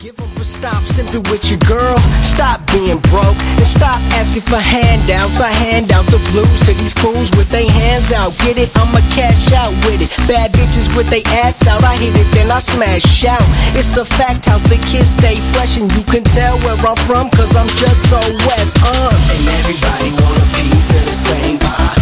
Give up or stop simping with your girl. Stop being broke and stop asking for handouts. I hand out the blues to these fools with their hands out. Get it? I'ma cash out with it. Bad bitches with their ass out. I hit it, then I smash out. It's a fact how the kids stay fresh, and you can tell where I'm from, cause I'm just so west. And everybody want a piece of the same pie.